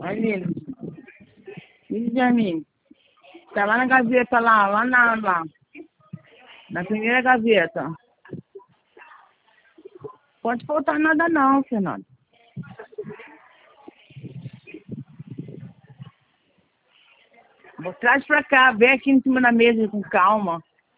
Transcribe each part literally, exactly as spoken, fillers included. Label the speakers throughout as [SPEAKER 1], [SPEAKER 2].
[SPEAKER 1] Aline, Benjamin, tá lá na gaveta, lá, lá na, lá, na primeira gaveta. Pode faltar nada não, Fernando. Traz pra cá, vem aqui em cima da mesa com calma.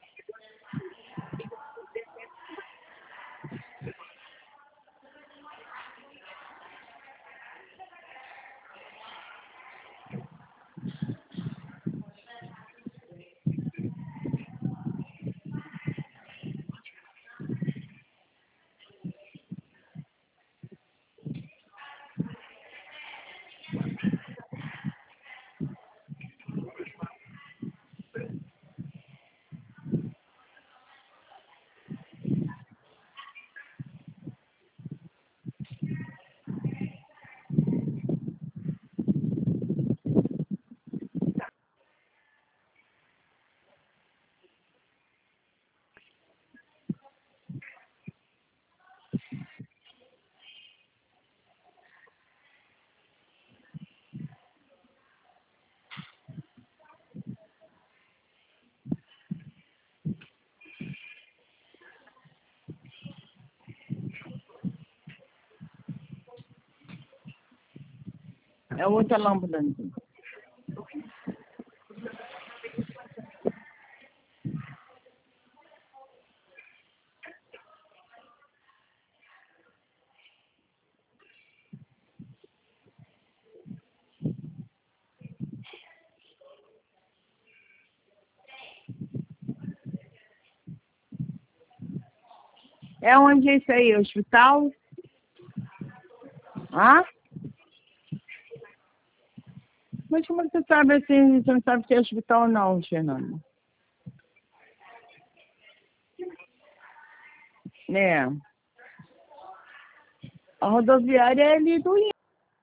[SPEAKER 1] É outra lâmpada. É onde é isso aí? O hospital? Hã? Mas como você sabe assim, você não sabe se é hospital ou não, Fernando? É. A rodoviária é ali do I.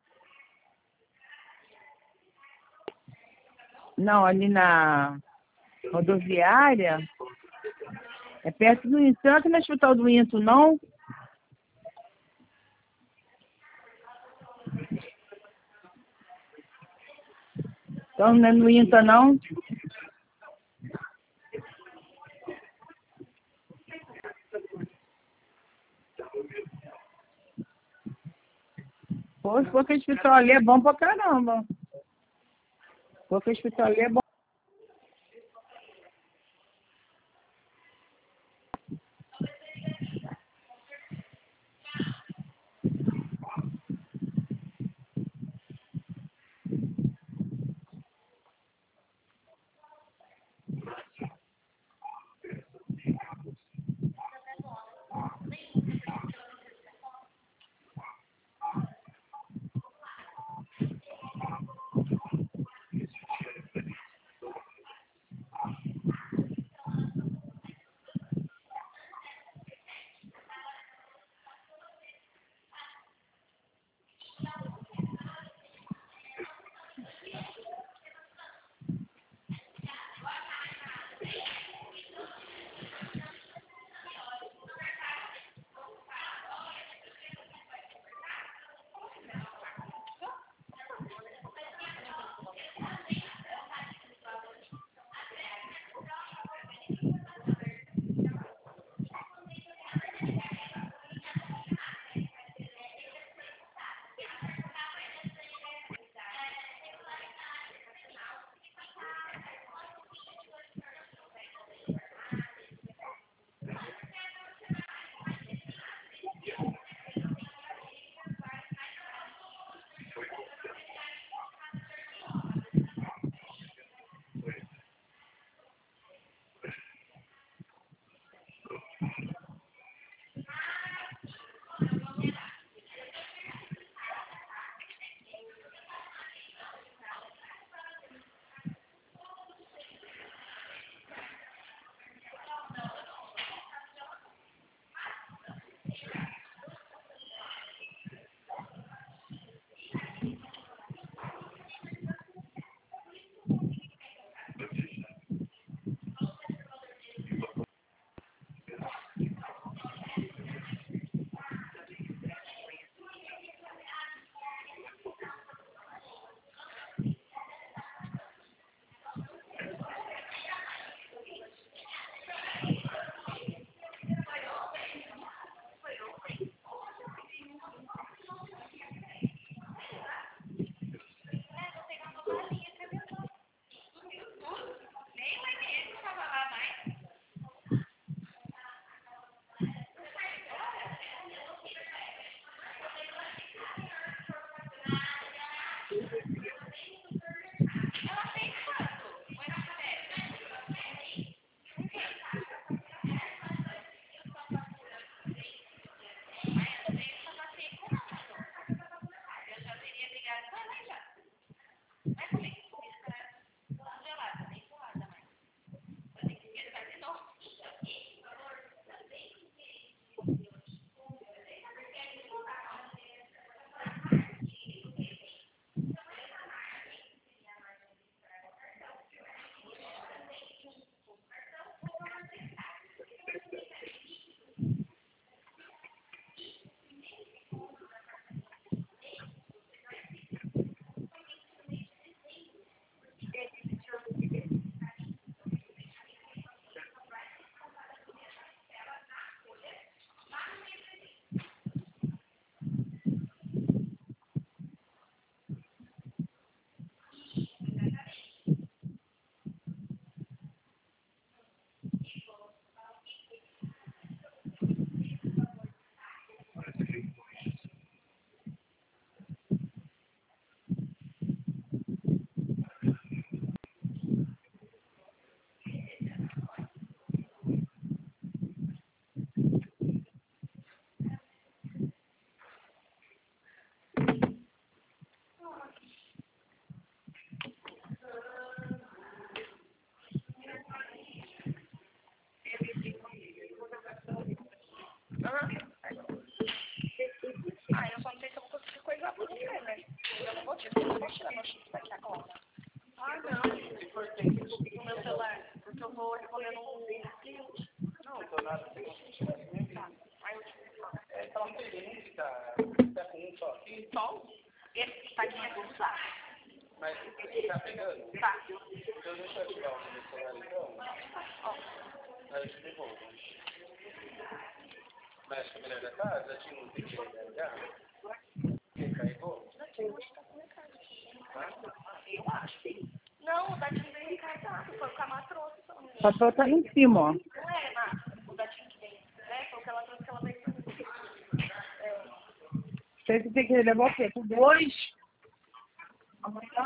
[SPEAKER 1] Não, ali na rodoviária é perto do Into. Será que não é hospital do Into, não? Então não é no Inta, não? Poxa, porque o hospital ali é bom pra caramba. Porque o hospital ali é bom.
[SPEAKER 2] Tá. Eu deixo ativar o meu celular então. Ó. Aí eu te devolvo. Mas a mulher da casa tinha um pequeno lugar. Quem carregou? Já tinha, acho que tá com Ricardo. Eu acho. Não, o da Tim veio encarregado. Foi o que a Má trouxe.
[SPEAKER 1] A patroa tá em cima, ó.
[SPEAKER 2] Não é, Má. O da Tim que vem. É, foi o que ela trouxe que ela veio. É.
[SPEAKER 1] Você tem que levar o quê? Com dois? Amanhã?